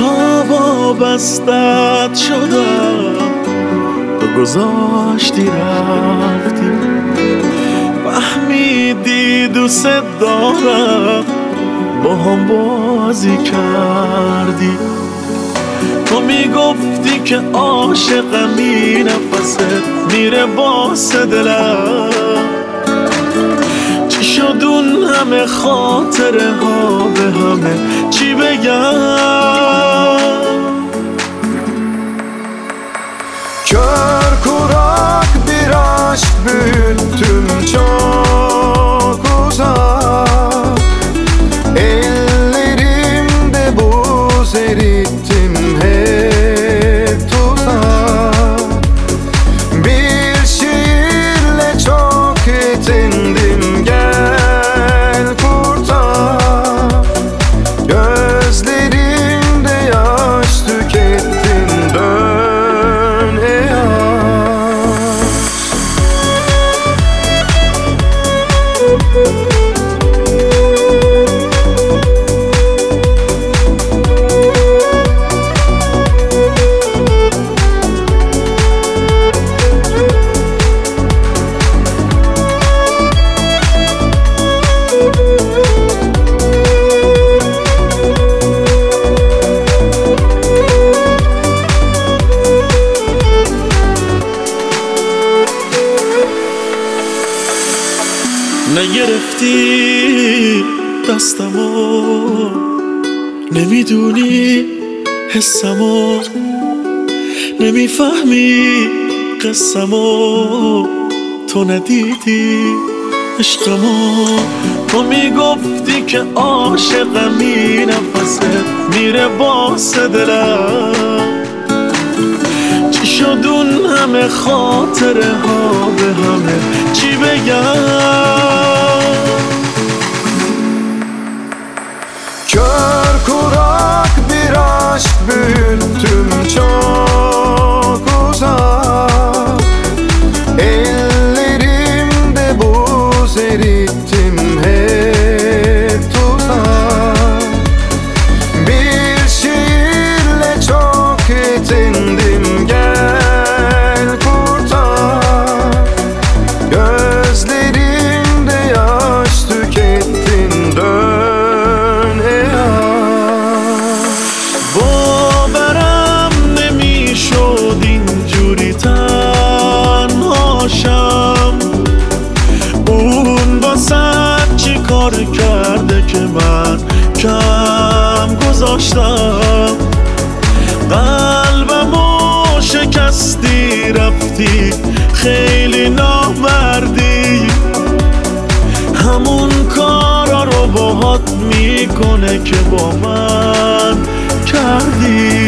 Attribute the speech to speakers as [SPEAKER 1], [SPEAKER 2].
[SPEAKER 1] تا وابستت شدم تو گذاشتی رفتی، فهمیدی دوست دارم با هم بازی کردی. تو میگفتی که عاشقمی، نفست میره واسه دلم. چی شد اون همه خاطره ها به همه چی بگم؟
[SPEAKER 2] Kör kurak bir aşk büyüttüm çok uzak. Ellerimde buz erittim hep tuzak. Bir şiirle çok yetindim, gel kurtar. Gözlerimde yaş tükettim, dön ey
[SPEAKER 1] نگرفتی دستمو، نمیدونی حسمو، نمیفهمی قصمو، تو ندیدی عشقمو. تو میگفتی که عاشقمی، نفست میره واسه دلم. چی شد اون همه خاطره ها به همه چی بگم؟
[SPEAKER 2] Kör kurak bir aşk büyüttüm çok uzak. Ellerimde buz erittim hep tuzak. Bir şiirle çok yetindim, gel kurtar. Gözlerimde yaş tükettin, dön ey
[SPEAKER 1] باورم نمیشد اینجوری تنهاشم. اون واسه چی کار کرده که من کم گذاشتم؟ قلبمو شکستی رفتی، خیلی نامردی. همون کارا رو باهات میکنه که با من کردی.